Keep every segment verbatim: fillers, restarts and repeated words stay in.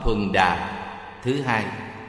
Thuần Đà thứ hai.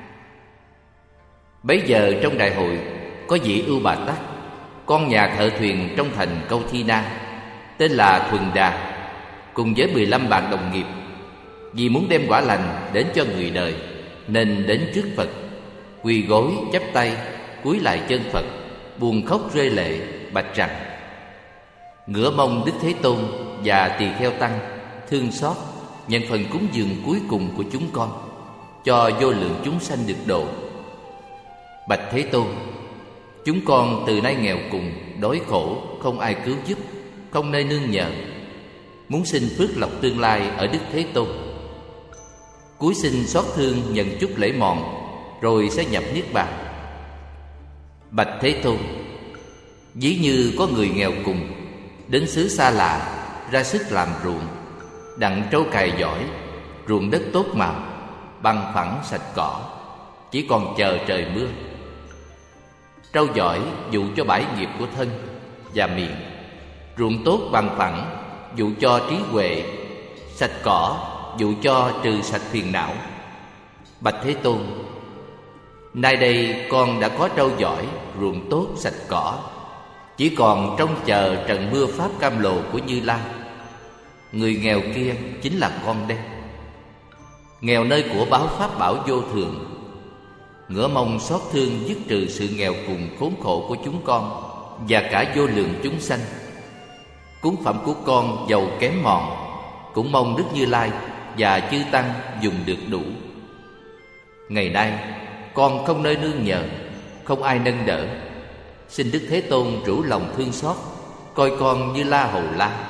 Bấy giờ trong đại hội có vị Ưu Bà Tắc, con nhà thợ thuyền trong thành Câu Thi Na, tên là Thuần Đà, cùng với mười lăm bạn đồng nghiệp, vì muốn đem quả lành đến cho người đời, nên đến trước Phật, quỳ gối chắp tay cúi lại chân Phật, buồn khóc rơi lệ, bạch rằng: ngửa mong Đức Thế Tôn và tỳ kheo tăng thương xót nhận phần cúng dường cuối cùng của chúng con, cho vô lượng chúng sanh được độ. Bạch Thế Tôn, chúng con từ nay nghèo cùng, đói khổ, không ai cứu giúp, không nơi nương nhờ, muốn xin phước lộc tương lai ở Đức Thế Tôn. Cúi xin xót thương nhận chút lễ mọn, rồi sẽ nhập niết bàn. Bạch Thế Tôn, ví như có người nghèo cùng đến xứ xa lạ, ra sức làm ruộng, đặng trâu cày giỏi, ruộng đất tốt màu, bằng phẳng sạch cỏ, chỉ còn chờ trời mưa. Trâu giỏi dụ cho bãi nghiệp của thân và miệng, ruộng tốt bằng phẳng dụ cho trí huệ, sạch cỏ dụ cho trừ sạch phiền não. Bạch Thế Tôn, nay đây con đã có trâu giỏi, ruộng tốt, sạch cỏ, chỉ còn trông chờ trận mưa pháp cam lồ của Như Lai. Người nghèo kia chính là con đây, nghèo nơi của báo pháp bảo vô thường, ngửa mong xót thương dứt trừ sự nghèo cùng khốn khổ của chúng con và cả vô lượng chúng sanh. Cúng phẩm của con giàu kém mọn, cũng mong Đức Như Lai và chư tăng dùng được đủ. Ngày nay con không nơi nương nhờ, không ai nâng đỡ, xin Đức Thế Tôn rủ lòng thương xót, coi con như La Hầu La.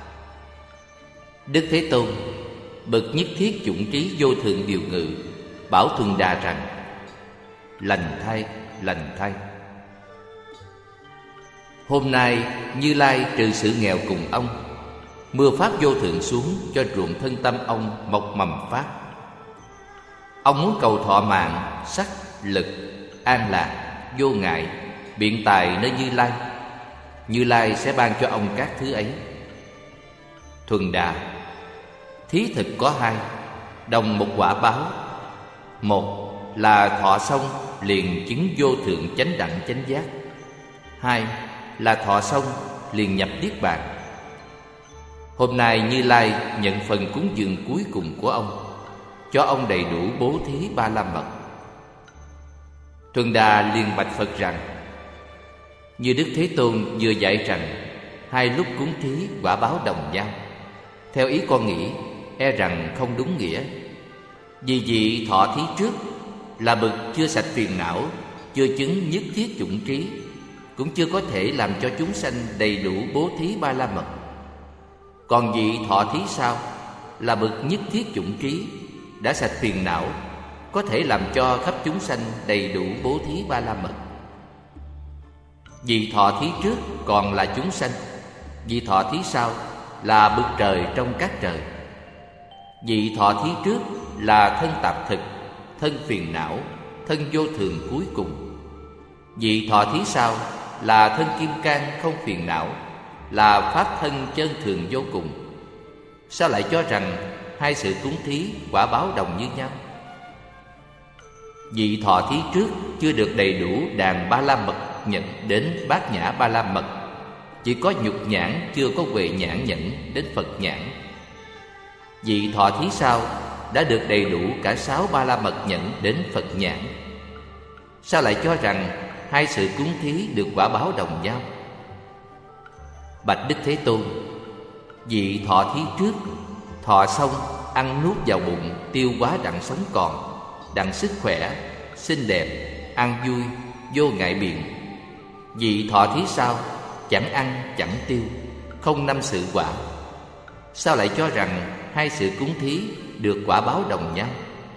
Đức Thế Tôn bậc nhất thiết chủng trí vô thượng điều ngự, bảo Thuần Đà rằng: lành thay, lành thay. Hôm nay Như Lai trừ sự nghèo cùng ông, mưa pháp vô thượng xuống cho ruộng thân tâm ông mọc mầm pháp. Ông muốn cầu thọ mạng, sắc, lực, an lạc, vô ngại, biện tài nơi Như Lai, Như Lai sẽ ban cho ông các thứ ấy. Thuần Đà, thí thực có hai, đồng một quả báo. Một là thọ xong liền chứng vô thượng chánh đẳng chánh giác. Hai là thọ xong liền nhập niết bàn. Hôm nay Như Lai nhận phần cúng dường cuối cùng của ông, cho ông đầy đủ bố thí ba la mật. Thuần Đà liền bạch Phật rằng: như Đức Thế Tôn vừa dạy rằng hai lúc cúng thí quả báo đồng nhau, theo ý con nghĩ e rằng không đúng nghĩa. Vì vị thọ thí trước là bậc chưa sạch phiền não, chưa chứng nhất thiết chủng trí, cũng chưa có thể làm cho chúng sanh đầy đủ bố thí ba la mật. Còn vị thọ thí sau là bậc nhất thiết chủng trí, đã sạch phiền não, có thể làm cho khắp chúng sanh đầy đủ bố thí ba la mật. Vị thọ thí trước còn là chúng sanh, vị thọ thí sau là bậc trời trong các trời. Vị thọ thí trước là thân tạp thực, thân phiền não, thân vô thường cuối cùng. Vị thọ thí sau là thân kim cang không phiền não, là pháp thân chân thường vô cùng. Sao lại cho rằng hai sự cúng thí quả báo đồng như nhau? Vị thọ thí trước chưa được đầy đủ đàn ba la mật nhận đến bát nhã ba la mật, chỉ có nhục nhãn chưa có huệ nhãn nhận đến Phật nhãn. Vị thọ thí sau đã được đầy đủ cả sáu ba la mật nhận đến Phật nhãn. Sao lại cho rằng hai sự cúng thí được quả báo đồng nhau? Bạch Đức Thế Tôn, vị thọ thí trước thọ xong ăn nuốt vào bụng, tiêu hóa đặng sống còn, đặng sức khỏe, xinh đẹp, ăn vui, vô ngại biện. Vị thọ thí sau chẳng ăn chẳng tiêu, không năm sự quả. Sao lại cho rằng hai sự cúng thí được quả báo đồng nhau?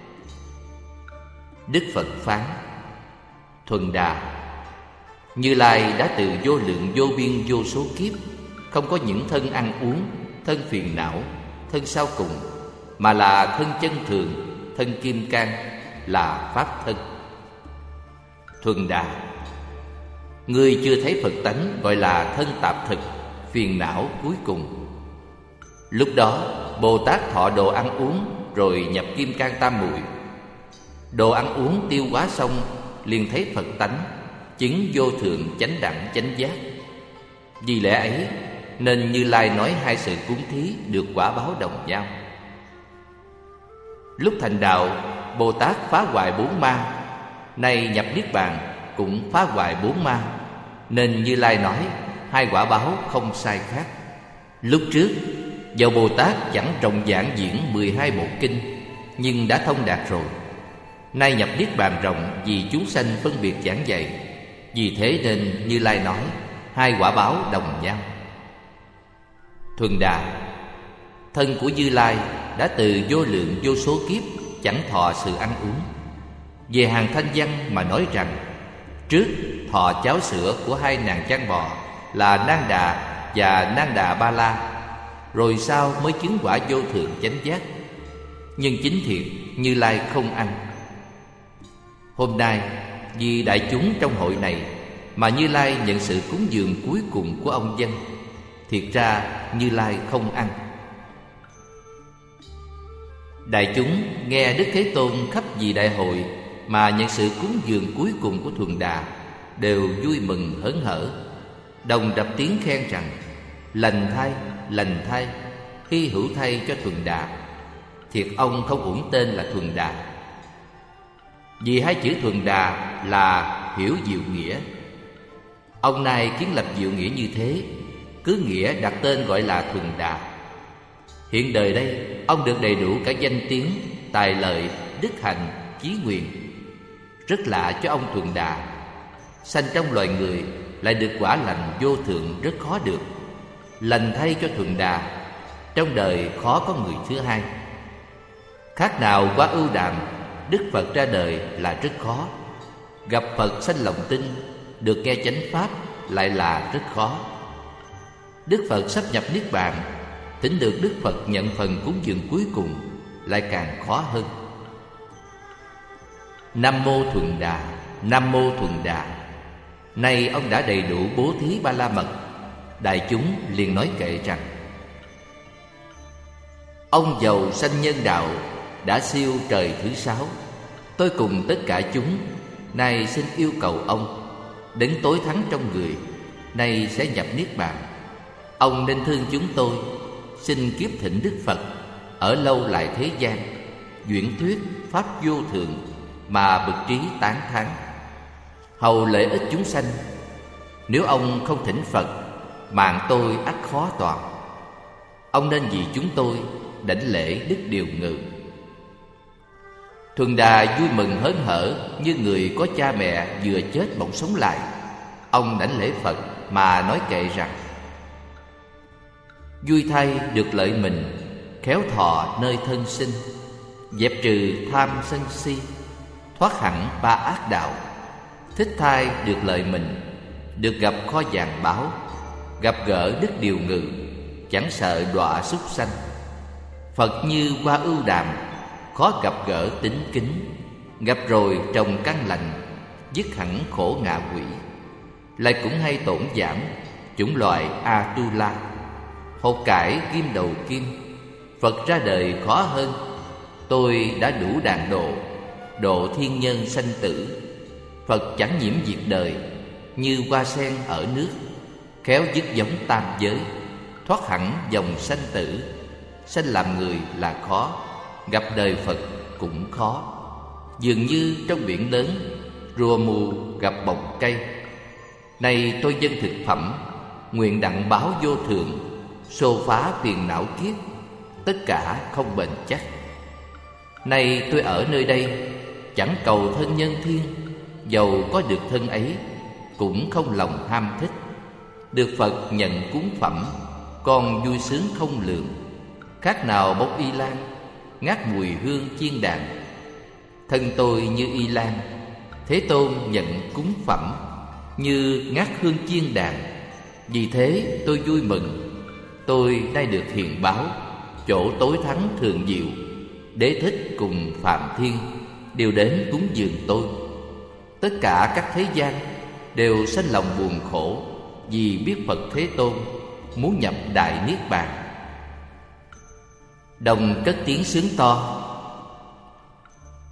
Đức Phật phán: Thuần Đà, Như Lai đã từ vô lượng vô biên vô số kiếp, không có những thân ăn uống, thân phiền não, thân sau cùng, mà là thân chân thường, thân kim cang, là pháp thân. Thuần Đà, ngươi chưa thấy Phật tánh gọi là thân tạp thực, phiền não cuối cùng. Lúc đó Bồ Tát thọ đồ ăn uống, rồi nhập kim cang tam muội. Đồ ăn uống tiêu hóa xong, liền thấy Phật tánh, chứng vô thượng chánh đẳng chánh giác. Vì lẽ ấy nên Như Lai nói hai sự cúng thí được quả báo đồng nhau. Lúc thành đạo, Bồ Tát phá hoại bốn ma, nay nhập niết bàn cũng phá hoại bốn ma, nên Như Lai nói hai quả báo không sai khác. Lúc trước, dầu Bồ Tát chẳng trọng giảng diễn mười hai bộ kinh, nhưng đã thông đạt rồi. Nay nhập niết bàn rộng vì chúng sanh phân biệt giảng dạy, vì thế nên Như Lai nói hai quả báo đồng nhau. Thuần Đà, thân của Như Lai đã từ vô lượng vô số kiếp chẳng thọ sự ăn uống. Về hàng thanh văn mà nói rằng, trước thọ cháo sữa của hai nàng chăn bò là Nang Đà và Nang Đà Ba La, rồi sau mới chứng quả vô thượng chánh giác. Nhưng chính thiệt Như Lai không ăn. Hôm nay vì đại chúng trong hội này mà Như Lai nhận sự cúng dường cuối cùng của ông dân, thiệt ra Như Lai không ăn. Đại chúng nghe Đức Thế Tôn khắp vì đại hội mà nhận sự cúng dường cuối cùng của Thuần Đà, đều vui mừng hớn hở, đồng đập tiếng khen rằng: lành thay, lành thay, hy hữu thay cho Thuần Đà. Thiệt ông không uổng tên là Thuần Đà. Vì hai chữ Thuần Đà là hiểu diệu nghĩa. Ông nay kiến lập diệu nghĩa như thế, cứ nghĩa đặt tên gọi là Thuần Đà. Hiện đời đây ông được đầy đủ cả danh tiếng, tài lợi, đức hạnh, chí nguyện. Rất lạ cho ông Thuần Đà, sanh trong loài người lại được quả lành vô thượng rất khó được. Lành thay cho Thuần Đà, trong đời khó có người thứ hai. Khác nào quá ưu đàm, Đức Phật ra đời là rất khó. Gặp Phật sanh lòng tin, được nghe chánh pháp lại là rất khó. Đức Phật sắp nhập niết bàn, thỉnh được Đức Phật nhận phần cúng dường cuối cùng lại càng khó hơn. Nam mô Thuần Đà, Nam mô Thuần Đà. Nay ông đã đầy đủ bố thí ba la mật. Đại chúng liền nói kệ rằng: ông giàu sanh nhân đạo, đã siêu trời thứ sáu. Tôi cùng tất cả chúng nay xin yêu cầu ông, đến tối thắng trong người, nay sẽ nhập niết bàn. Ông nên thương chúng tôi, xin kiếp thỉnh Đức Phật ở lâu lại thế gian, duyễn thuyết pháp vô thượng mà bậc trí tán thán, hầu lợi ích chúng sanh. Nếu ông không thỉnh Phật, mạng tôi ắt khó toàn. Ông nên vì chúng tôi đảnh lễ đức điều ngự. Thuần Đà vui mừng hớn hở như người có cha mẹ vừa chết bỗng sống lại. Ông đảnh lễ Phật mà nói kệ rằng: vui thay được lợi mình, khéo thọ nơi thân sinh, dẹp trừ tham sân si, thoát hẳn ba ác đạo. Thích thai được lợi mình, được gặp kho vàng báu, gặp gỡ đức điều ngự, chẳng sợ đọa súc sanh. Phật như hoa ưu đàm, khó gặp gỡ tính kính, gặp rồi trồng căn lành, dứt hẳn khổ ngạ quỷ. Lại cũng hay tổn giảm chủng loại Atula, hột cải kim đầu kim. Phật ra đời khó hơn, tôi đã đủ đàn độ, độ thiên nhân sanh tử. Phật chẳng nhiễm diệt đời, như hoa sen ở nước, khéo dứt giống tam giới, thoát hẳn dòng sanh tử. Sanh làm người là khó, gặp đời Phật cũng khó. Dường như trong biển lớn, rùa mù gặp bồng cây. Nay tôi dâng thực phẩm, nguyện đặng báo vô thượng, xô phá phiền não kiết, tất cả không bền chắc. Nay tôi ở nơi đây, chẳng cầu thân nhân thiên, dầu có được thân ấy, cũng không lòng ham thích. Được Phật nhận cúng phẩm, còn vui sướng không lường. Khác nào bốc y lan, ngát mùi hương chiên đàn. Thân tôi như y lan, Thế Tôn nhận cúng phẩm, như ngát hương chiên đàn. Vì thế tôi vui mừng, tôi nay được hiền báo, chỗ tối thắng thường diệu. Đế thích cùng Phạm Thiên đều đến cúng dường tôi. Tất cả các thế gian đều sanh lòng buồn khổ, vì biết Phật Thế Tôn muốn nhập đại niết bàn. Đồng cất tiếng sướng to: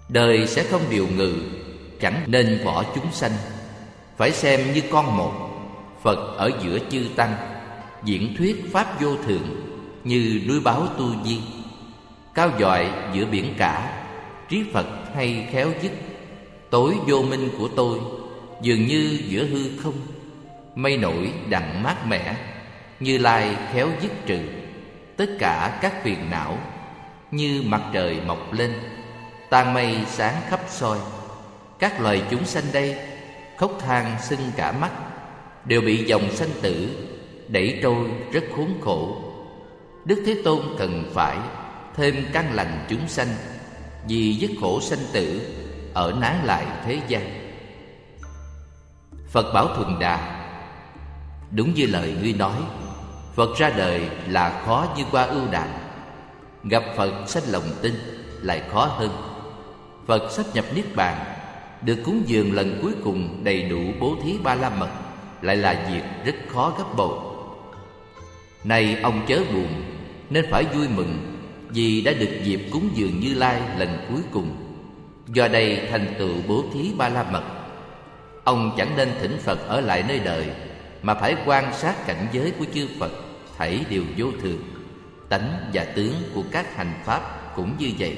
Đời sẽ không điều ngự, chẳng nên bỏ chúng sanh. Phải xem như con một, Phật ở giữa chư tăng, diễn thuyết pháp vô thường, như núi báo tu di. Cao dọi giữa biển cả, trí Phật hay khéo dứt. Tối vô minh của tôi, dường như giữa hư không. Mây nổi đặng mát mẻ, Như Lai khéo dứt trừ. Tất cả các phiền não, như mặt trời mọc lên, tàn mây sáng khắp soi. Các loài chúng sanh đây, khóc than sưng cả mắt, đều bị dòng sanh tử đẩy trôi rất khốn khổ. Đức Thế Tôn cần phải thêm căn lành chúng sanh, vì dứt khổ sanh tử ở nái lại thế gian. Phật bảo Thuần Đà: đúng như lời ngươi nói, Phật ra đời là khó như qua ưu đàm. Gặp Phật sanh lòng tin lại khó hơn. Phật sắp nhập niết bàn, được cúng dường lần cuối cùng đầy đủ bố thí ba la mật, lại là việc rất khó gấp bội. Này ông chớ buồn, nên phải vui mừng, vì đã được dịp cúng dường Như Lai lần cuối cùng. Do đây thành tựu bố thí ba la mật. Ông chẳng nên thỉnh Phật ở lại nơi đời, mà phải quan sát cảnh giới của chư Phật, thảy đều vô thường. Tánh và tướng của các hành pháp cũng như vậy.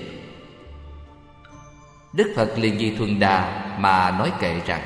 Đức Phật liền vì Thuần Đà mà nói kệ rằng: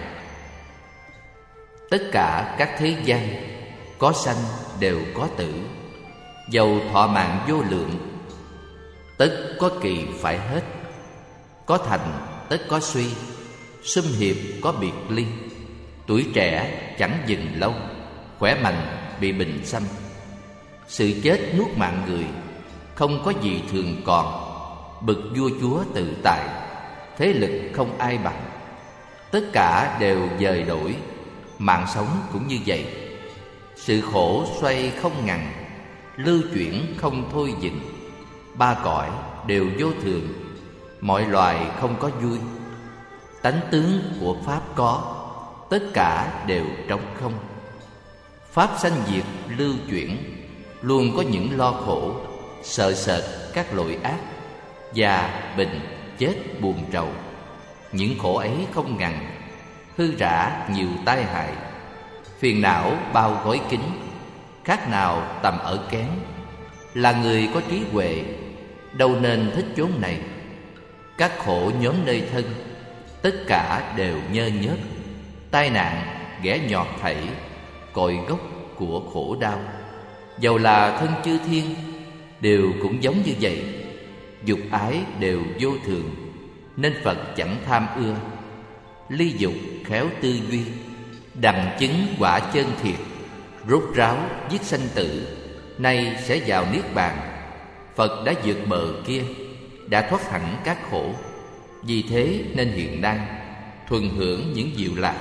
tất cả các thế gian, có sanh đều có tử. Dầu thọ mạng vô lượng, tất có kỳ phải hết. Có thành tất có suy, sum hiệp có biệt ly. Tuổi trẻ chẳng dừng lâu, khỏe mạnh bị bệnh xâm. Sự chết nuốt mạng người, không có gì thường còn. Bậc vua chúa tự tại, thế lực không ai bằng. Tất cả đều dời đổi, mạng sống cũng như vậy. Sự khổ xoay không ngừng, lưu chuyển không thôi dừng. Ba cõi đều vô thường, mọi loài không có vui. Tánh tướng của Pháp có, tất cả đều trống không. Pháp sanh diệt lưu chuyển, luôn có những lo khổ, sợ sệt các lỗi ác, già, bệnh, chết, buồn rầu. Những khổ ấy không ngần, hư rã nhiều tai hại. Phiền não bao gói kín, khác nào tầm ở kén. Là người có trí huệ, đâu nên thích chốn này. Các khổ nhóm nơi thân, tất cả đều nhơ nhớt. Tai nạn ghẻ nhọt thảy, cội gốc của khổ đau. Dầu là thân chư thiên, đều cũng giống như vậy. Dục ái đều vô thường, nên Phật chẳng tham ưa. Ly dục khéo tư duy, đặng chứng quả chân thiệt. Rốt ráo giết sanh tử, nay sẽ vào niết bàn. Phật đã vượt bờ kia, đã thoát hẳn các khổ. Vì thế nên hiện nay thuần hưởng những diệu lạc.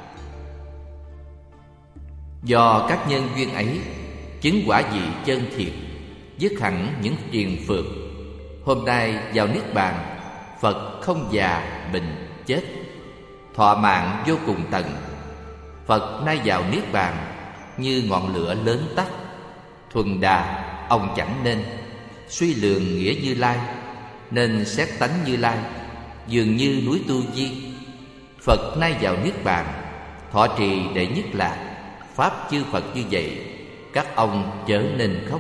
Do các nhân duyên ấy, chứng quả vị chân thiệt, dứt hẳn những triền phược. Hôm nay vào niết bàn, Phật không già, bệnh, chết, thọ mạng vô cùng tận. Phật nay vào niết bàn, như ngọn lửa lớn tắt. Thuần Đà, ông chẳng nên suy lường nghĩa Như Lai, nên xét tánh Như Lai dường như núi Tu Di. Phật nay vào niết bàn, thọ trì đệ nhất lạc. Pháp chư Phật như vậy, các ông chớ nên khóc.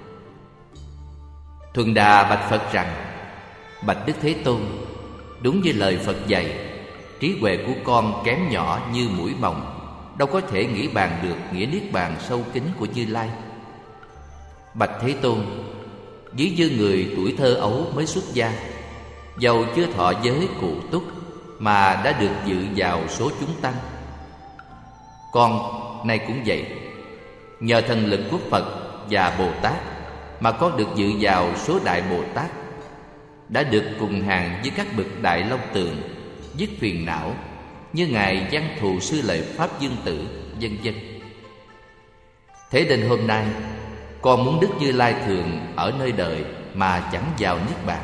Thuần Đà bạch Phật rằng: bạch Đức Thế Tôn, đúng như lời Phật dạy, trí huệ của con kém nhỏ như muỗi mồng, đâu có thể nghĩ bàn được nghĩa niết bàn sâu kín của Như Lai. Bạch Thế Tôn, ví như người tuổi thơ ấu mới xuất gia, dầu chưa thọ giới cụ túc, mà đã được dự vào số chúng tăng. Con nay cũng vậy, nhờ thần lực của Phật và Bồ Tát mà con được dự vào số Đại Bồ Tát, đã được cùng hàng với các bậc Đại Long Tượng, dứt phiền não, như ngài Văn Thù Sư Lợi Pháp Dương Tử, vân vân. Thế nên hôm nay con muốn Đức Như Lai thường ở nơi đời mà chẳng vào niết bàn.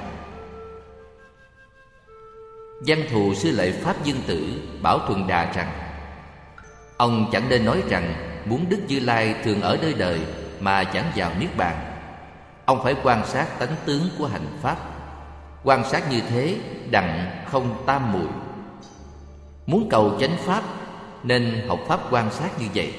Văn Thù Sư Lợi Pháp Dương Tử bảo Thuần Đà rằng: ông chẳng nên nói rằng muốn Đức Như Lai thường ở nơi đời mà chẳng vào niết bàn. Ông phải quan sát tánh tướng của hành pháp. Quan sát như thế đặng không tam muội. Muốn cầu chánh pháp nên học pháp quan sát như vậy.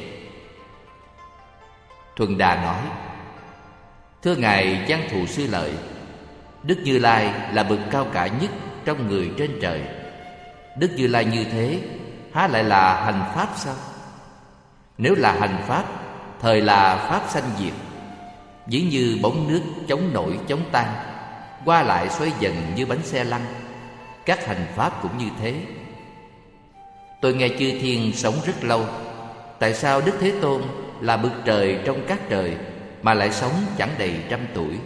Thuần Đà nói: Thưa Ngài Văn Thù Sư Lợi, Đức Như Lai là bậc cao cả nhất trong người trên trời. Đức Như Lai như thế, há lại là hành pháp sao? Nếu là hành pháp, thời là pháp sanh diệt, dĩ như bóng nước chống nổi chống tan, qua lại xoay dần như bánh xe lăn. Các hành pháp cũng như thế. Tôi nghe chư thiên sống rất lâu, tại sao Đức Thế Tôn là bậc trời trong các trời mà lại sống chẳng đầy trăm tuổi?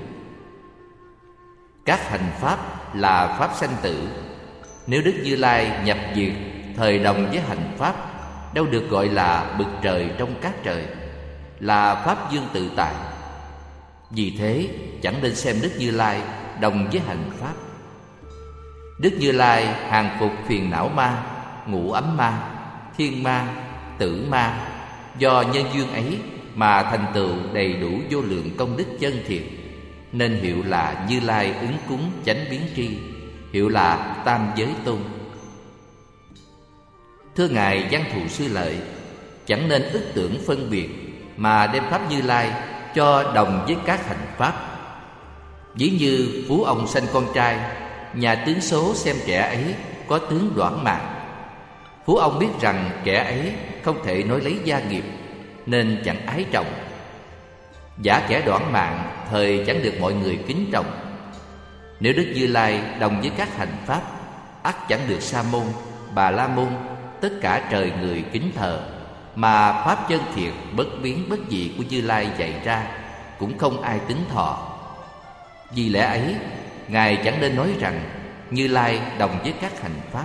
Các hành pháp là pháp sanh tử. Nếu Đức Như Lai nhập diệt thời đồng với hành pháp, đâu được gọi là bậc trời trong các trời, là pháp dương tự tại. Vì thế chẳng nên xem Đức Như Lai đồng với hành pháp. Đức Như Lai hàng phục phiền não ma, ngũ ấm ma, thiên ma, tử ma. Do nhân duyên ấy mà thành tựu đầy đủ vô lượng công đức chân thiện, nên hiệu là Như Lai ứng cúng chánh biến tri, hiệu là Tam Giới Tôn. Thưa Ngài Văn Thù Sư Lợi, chẳng nên ức tưởng phân biệt mà đem pháp Như Lai cho đồng với các hành pháp. Ví như phú ông sanh con trai, nhà tướng số xem kẻ ấy có tướng đoản mạng. Phú ông biết rằng kẻ ấy không thể nối lấy gia nghiệp, nên chẳng ái trọng. Giả kẻ đoản mạng thời chẳng được mọi người kính trọng. Nếu Đức Như Lai đồng với các hành pháp, ắt chẳng được Sa môn, Bà La môn, tất cả trời người kính thờ, mà pháp chân thiệt bất biến bất dị của Như Lai dạy ra cũng không ai tính thọ. Vì lẽ ấy, Ngài chẳng nên nói rằng Như Lai đồng với các hành pháp.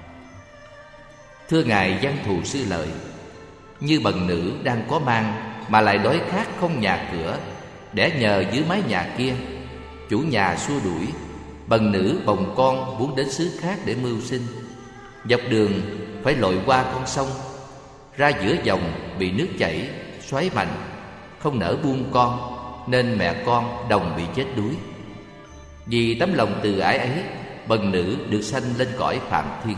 Thưa Ngài Văn Thù Sư Lợi, như bần nữ đang có mang mà lại đói khát không nhà cửa, đẻ nhờ dưới mái nhà kia, chủ nhà xua đuổi, bần nữ bồng con muốn đến xứ khác để mưu sinh. Dọc đường phải lội qua con sông, ra giữa dòng bị nước chảy xoáy mạnh, không nỡ buông con, nên mẹ con đồng bị chết đuối. Vì tấm lòng từ ái ấy, bần nữ được sanh lên cõi Phạm Thiên.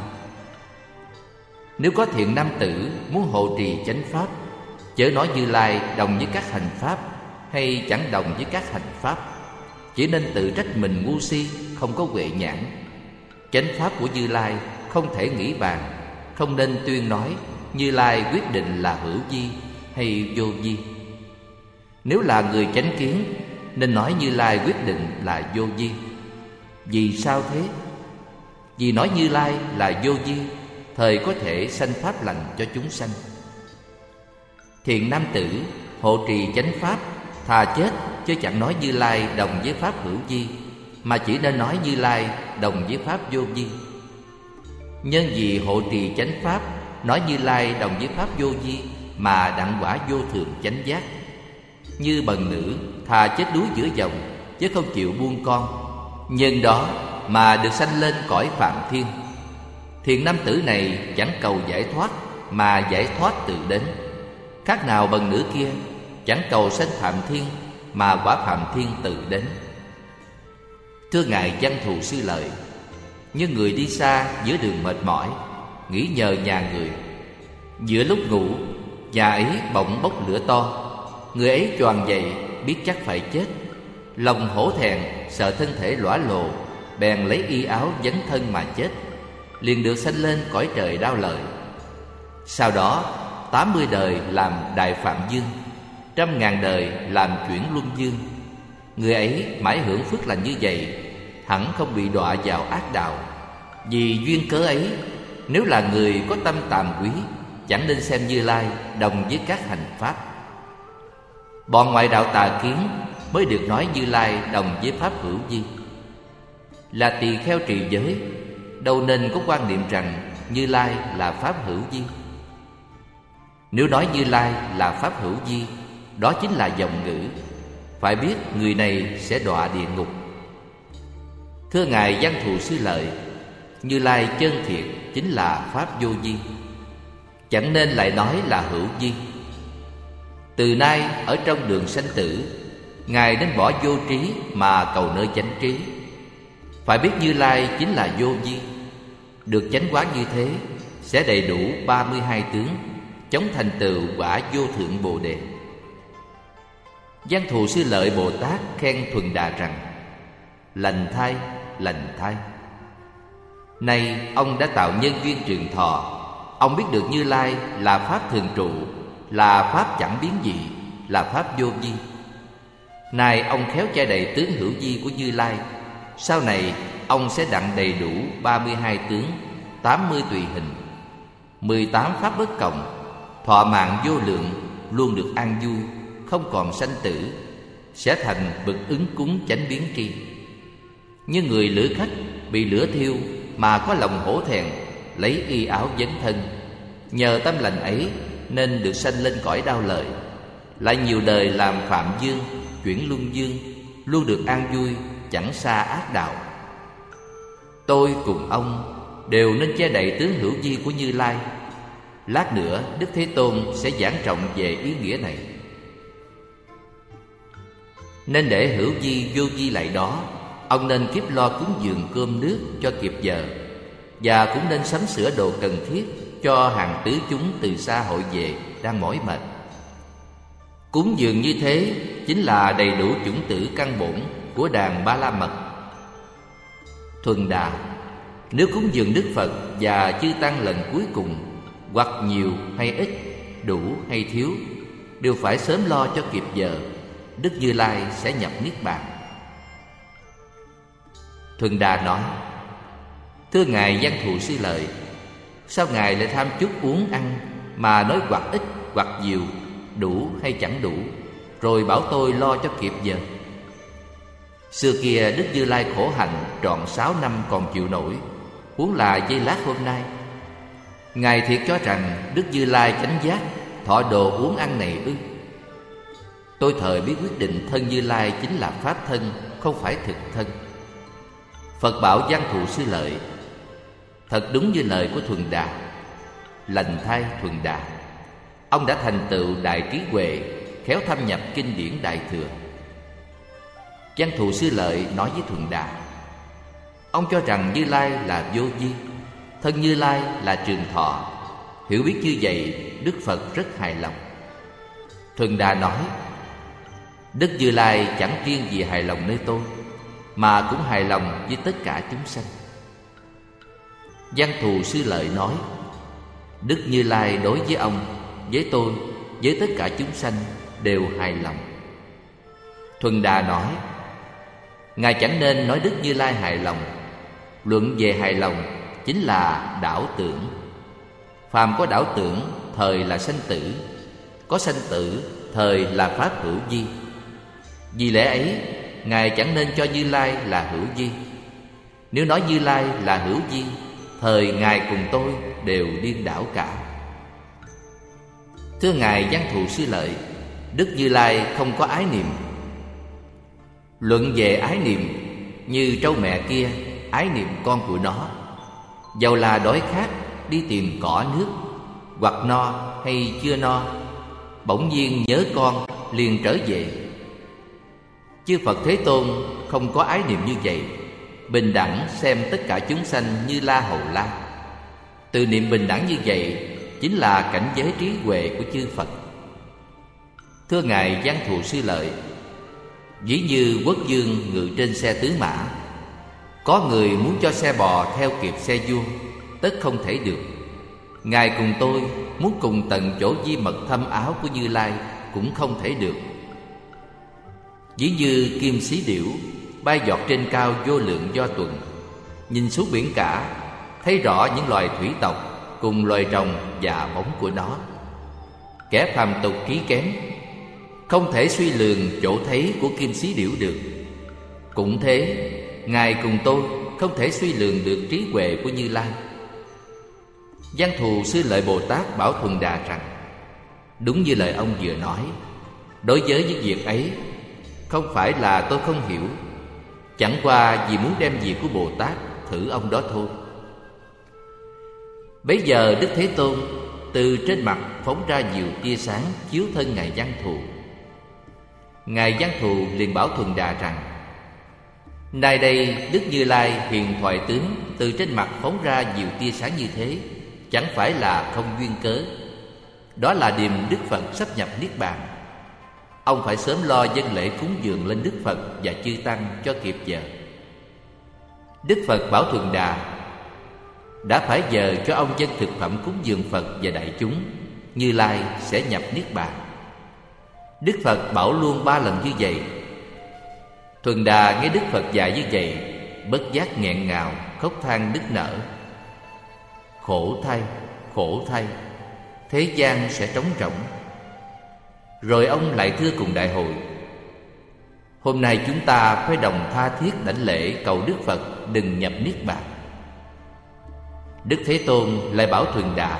Nếu có thiện nam tử muốn hộ trì chánh pháp, chớ nói Như Lai đồng với các hành pháp hay chẳng đồng với các hành pháp, chỉ nên tự trách mình ngu si, không có huệ nhãn. Chánh pháp của Như Lai không thể nghĩ bàn, không nên tuyên nói Như Lai quyết định là hữu vi hay vô vi. Nếu là người chánh kiến, nên nói Như Lai quyết định là vô vi. Vì sao thế? Vì nói Như Lai là vô vi, thời có thể sanh pháp lành cho chúng sanh. Thiện nam tử hộ trì chánh pháp, thà chết chứ chẳng nói Như Lai đồng với pháp hữu vi, mà chỉ nên nói Như Lai đồng với pháp vô vi. Nhân vì hộ trì chánh pháp, nói Như Lai đồng với pháp vô vi, mà đặng quả vô thường chánh giác. Như bần nữ thà chết đuối giữa dòng, chứ không chịu buông con, nhân đó mà được sanh lên cõi Phạm Thiên. Thiện nam tử này chẳng cầu giải thoát, mà giải thoát tự đến. Khác nào bần nữ kia chẳng cầu sanh Phạm Thiên, mà quả Phạm Thiên tự đến. Thưa Ngài Văn Thù Sư Lợi, như người đi xa giữa đường mệt mỏi, nghĩ nhờ nhà người. Giữa lúc ngủ, nhà ấy bỗng bốc lửa to. Người ấy choàng dậy, biết chắc phải chết. Lòng hổ thẹn, sợ thân thể lõa lồ, bèn lấy y áo dấn thân mà chết, liền được sanh lên cõi trời Đao Lợi. Sau đó tám mươi đời làm Đại Phạm Dương, trăm ngàn đời làm Chuyển Luân Dương. Người ấy mãi hưởng phước lành như vậy, hẳn không bị đọa vào ác đạo. Vì duyên cớ ấy, nếu là người có tâm tàm quý, chẳng nên xem Như Lai đồng với các hành pháp. Bọn ngoại đạo tà kiến mới được nói Như Lai đồng với pháp hữu vi. Là tỳ kheo trì giới, đâu nên có quan niệm rằng Như Lai là pháp hữu vi. Nếu nói Như Lai là pháp hữu vi, đó chính là vọng ngữ, phải biết người này sẽ đọa địa ngục. Thưa Ngài Văn Thù Sư Lợi, Như Lai chân thiệt chính là pháp vô vi, chẳng nên lại nói là hữu vi. Từ nay ở trong đường sanh tử, Ngài nên bỏ vô trí mà cầu nơi chánh trí. Phải biết Như Lai chính là vô vi. Được chánh quán như thế sẽ đầy đủ ba mươi hai tướng, chống thành tựu quả vô thượng Bồ Đề. Văn Thù Sư Lợi Bồ Tát khen Thuần Đà rằng: lành thay, lành thay. Nay ông đã tạo nhân duyên trường thọ. Ông biết được Như Lai là pháp thường trụ, là pháp chẳng biến dị, là pháp vô vi. Nay ông khéo che đầy tướng hữu vi của Như Lai. Sau này ông sẽ đặng đầy đủ ba mươi hai tướng, tám mươi tùy hình, mười tám pháp bất cộng, thọ mạng vô lượng, luôn được an vui, không còn sanh tử, sẽ thành bậc ứng cúng chánh biến tri. Như người lữ khách bị lửa thiêu mà có lòng hổ thẹn, lấy y áo dấn thân, nhờ tâm lành ấy nên được sanh lên cõi đau lợi, lại nhiều đời làm phạm dương, chuyển luân dương, luôn được an vui, chẳng xa ác đạo. Tôi cùng ông đều nên che đậy tướng hữu vi của Như Lai. Lát nữa Đức Thế Tôn sẽ giảng trọng về ý nghĩa này. Nên để hữu vi vô vi lại đó, ông nên kiếp lo cúng dường cơm nước cho kịp giờ, và cũng nên sắm sửa đồ cần thiết cho hàng tứ chúng từ xa hội về đang mỏi mệt. Cúng dường như thế chính là đầy đủ chủng tử căn bổn của đàn Ba La Mật. Thuần Đà, nếu cúng dường Đức Phật và chư tăng lần cuối cùng, hoặc nhiều hay ít, đủ hay thiếu, đều phải sớm lo cho kịp giờ, Đức Như Lai sẽ nhập Niết Bàn. Thuần Đà nói: thưa Ngài Văn Thù Sư Lợi, sao Ngài lại tham chút uống ăn mà nói hoặc ít hoặc nhiều, đủ hay chẳng đủ, rồi bảo tôi lo cho kịp giờ? Xưa kia Đức Như Lai khổ hạnh trọn sáu năm còn chịu nổi, huống là giây lát hôm nay. Ngài thiệt cho rằng Đức Như Lai chánh giác, thọ đồ uống ăn này ư? Tôi thời biết quyết định thân Như Lai chính là pháp thân, không phải thực thân. Phật bảo Văn Thù Sư Lợi: thật đúng như lời của Thuần Đà. Lành thay Thuần Đà, ông đã thành tựu đại trí huệ, khéo thâm nhập kinh điển Đại Thừa. Văn Thù Sư Lợi nói với Thuần Đà: ông cho rằng Như Lai là vô vi, thân Như Lai là trường thọ. Hiểu biết như vậy, Đức Phật rất hài lòng. Thuần Đà nói: Đức Như Lai chẳng riêng gì hài lòng nơi tôi, mà cũng hài lòng với tất cả chúng sanh. Văn Thù Sư Lợi nói: Đức Như Lai đối với ông, với tôi, với tất cả chúng sanh đều hài lòng. Thuần Đà nói: Ngài chẳng nên nói Đức Như Lai hài lòng. Luận về hài lòng chính là đảo tưởng. Phàm có đảo tưởng, thời là sanh tử; có sanh tử, thời là pháp hữu vi. Vì lẽ ấy, Ngài chẳng nên cho Như Lai là hữu vi. Nếu nói Như Lai là hữu vi, thời Ngài cùng tôi đều điên đảo cả. Thưa Ngài Văn Thù Sư Lợi, Đức Như Lai không có ái niệm. Luận về ái niệm, như trâu mẹ kia ái niệm con của nó, dầu là đói khát đi tìm cỏ nước, hoặc no hay chưa no, bỗng nhiên nhớ con liền trở về. Chư Phật Thế Tôn không có ái niệm như vậy, bình đẳng xem tất cả chúng sanh như la hầu la. Từ niệm bình đẳng như vậy chính là cảnh giới trí huệ của chư Phật. Thưa Ngài Văn Thù Sư Lợi, ví như quốc vương ngự trên xe tứ mã, có người muốn cho xe bò theo kịp xe vua, tất không thể được. Ngài cùng tôi muốn cùng tận chỗ di mật thâm áo của Như Lai cũng không thể được. Ví như kim xí điểu bay giọt trên cao vô lượng do tuần, nhìn xuống biển cả, thấy rõ những loài thủy tộc cùng loài rồng và bóng của nó. Kẻ phàm tục trí kém không thể suy lường chỗ thấy của kim xí điểu được. Cũng thế, Ngài cùng tôi không thể suy lường được trí huệ của Như Lai. Văn Thù Sư Lợi Bồ Tát bảo Thuần Đà rằng: đúng như lời ông vừa nói, đối với những việc ấy, không phải là tôi không hiểu, chẳng qua vì muốn đem việc của Bồ Tát thử ông đó thôi. Bấy giờ Đức Thế Tôn từ trên mặt phóng ra nhiều tia sáng chiếu thân Ngài Văn Thù. Ngài Văn Thù liền bảo Thuần Đà rằng: Nay đây Đức Như Lai hiền thoại tướng từ trên mặt phóng ra nhiều tia sáng như thế, chẳng phải là không duyên cớ. Đó là điềm Đức Phật sắp nhập Niết Bàn. Ông phải sớm lo dâng lễ cúng dường lên Đức Phật và chư Tăng cho kịp giờ. Đức Phật bảo Thuần Đà: đã phải giờ cho ông dâng thực phẩm cúng dường Phật và đại chúng, Như Lai sẽ nhập Niết Bàn. Đức Phật bảo luôn ba lần như vậy. Thuần Đà nghe Đức Phật dạy như vậy, bất giác nghẹn ngào, khóc than nức nở. Khổ thay, khổ thay, thế gian sẽ trống rỗng. Rồi ông lại thưa cùng đại hội: hôm nay chúng ta phải đồng tha thiết đảnh lễ cầu Đức Phật đừng nhập Niết Bàn. Đức Thế Tôn lại bảo Thuần Đà: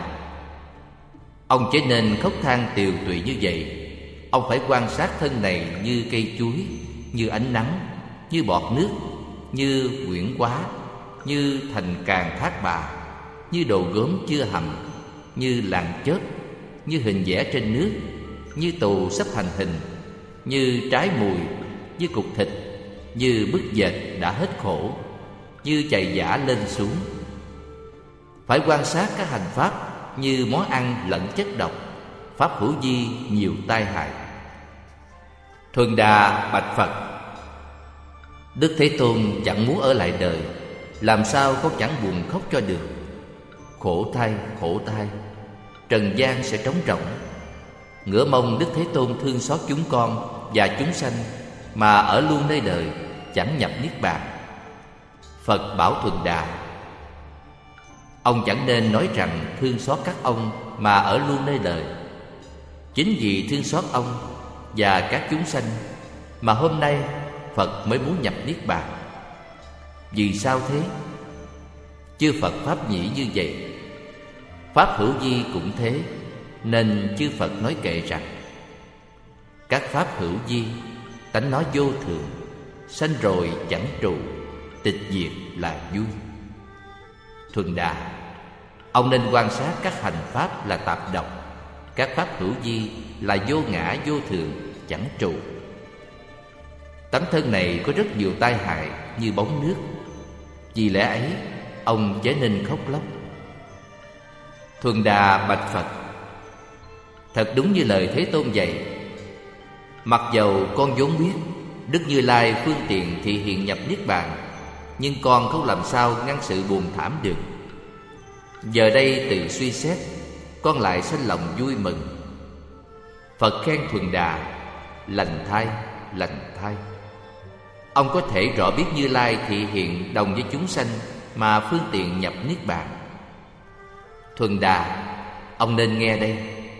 ông chớ nên khóc than tiều tụy như vậy. Ông phải quan sát thân này như cây chuối, như ánh nắng, như bọt nước, như quyển quá, như thành càng thác bà, như đồ gốm chưa hầm, như làn chớp, như hình vẽ trên nước, như tù sắp thành hình, như trái mùi, như cục thịt, như bức dệt đã hết khổ, như chày giã lên xuống. Phải quan sát các hành pháp như món ăn lẫn chất độc, pháp hữu vi nhiều tai hại. Thuần Đà bạch Phật: Đức Thế Tôn chẳng muốn ở lại đời, làm sao con chẳng buồn khóc cho được. Khổ thay, khổ thay, trần gian sẽ trống rỗng. Ngửa mong Đức Thế Tôn thương xót chúng con và chúng sanh mà ở luôn nơi đời, chẳng nhập Niết Bàn. Phật bảo Thuần Đà: ông chẳng nên nói rằng thương xót các ông mà ở luôn nơi đời. Chính vì thương xót ông và các chúng sanh mà hôm nay Phật mới muốn nhập Niết Bàn. Vì sao thế? Chư Phật pháp nhĩ như vậy, pháp hữu vi cũng thế, nên chư Phật nói kệ rằng: các pháp hữu vi, tánh nó vô thường, sanh rồi chẳng trụ, tịch diệt là vui. Thuần Đà, ông nên quan sát các hành pháp là tạp độc, các pháp hữu vi là vô ngã vô thường, chẳng trụ. Tấm thân này có rất nhiều tai hại như bóng nước. Vì lẽ ấy, ông chớ nên khóc lóc. Thuần Đà bạch Phật: thật đúng như lời Thế Tôn dạy. Mặc dầu con vốn biết Đức Như Lai phương tiện thị hiện nhập Niết Bàn, nhưng con không làm sao ngăn sự buồn thảm được. Giờ đây tự suy xét, con lại sanh lòng vui mừng. Phật khen Thuần Đà: lành thay, lành thay. Ông có thể rõ biết Như Lai thị hiện đồng với chúng sanh mà phương tiện nhập Niết Bàn. Thuần Đà, ông nên nghe đây.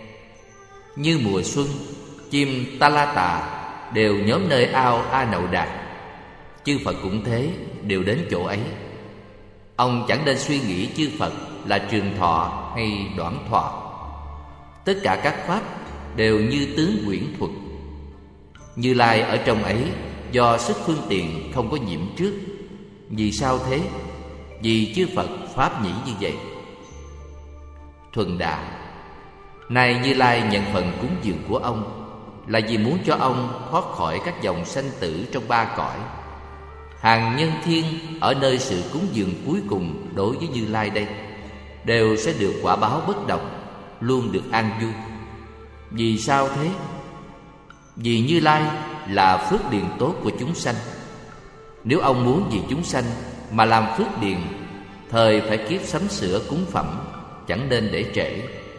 Như mùa xuân, chim Ta La Tà đều nhóm nơi ao A Nậu Đạt. Chư Phật cũng thế, đều đến chỗ ấy. Ông chẳng nên suy nghĩ chư Phật là trường thọ hay đoạn thọ. Tất cả các pháp đều như tướng quyển thuật. Như Lai ở trong ấy do sức phương tiện không có nhiễm trước. Vì sao thế? Vì chư Phật pháp nhĩ như vậy. Thuần Đà, nay Như Lai nhận phần cúng dường của ông là vì muốn cho ông thoát khỏi các dòng sanh tử trong ba cõi. Hàng nhân thiên ở nơi sự cúng dường cuối cùng đối với Như Lai đây đều sẽ được quả báo bất động, luôn được an vui. Vì sao thế? Vì Như Lai là phước điền tốt của chúng sanh. Nếu ông muốn vì chúng sanh mà làm phước điền, thời phải kiếp sắm sửa cúng phẩm, chẳng nên để trễ.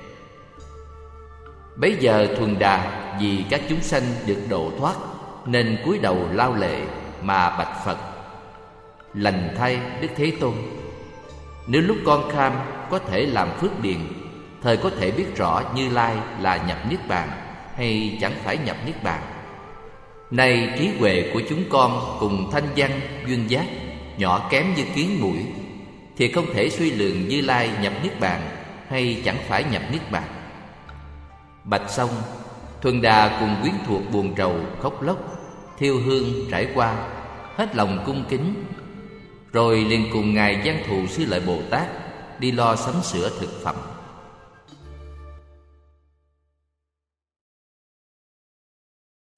Bấy giờ Thuần Đà vì các chúng sanh được độ thoát, nên cúi đầu lao lệ mà bạch Phật: lành thay Đức Thế Tôn, nếu lúc con kham có thể làm phước điền, thời có thể biết rõ Như Lai là nhập Niết Bàn hay chẳng phải nhập Niết Bàn. Nay trí huệ của chúng con cùng thanh văn duyên giác nhỏ kém như kiến mũi, thì không thể suy lường Như Lai nhập Niết Bàn hay chẳng phải nhập Niết Bàn. Bạch xong, Thuần Đà cùng quyến thuộc buồn rầu khóc lóc, thiêu hương trải qua, hết lòng cung kính. Rồi liền cùng ngài Văn Thù Sư Lợi Bồ Tát đi lo sắm sửa thực phẩm.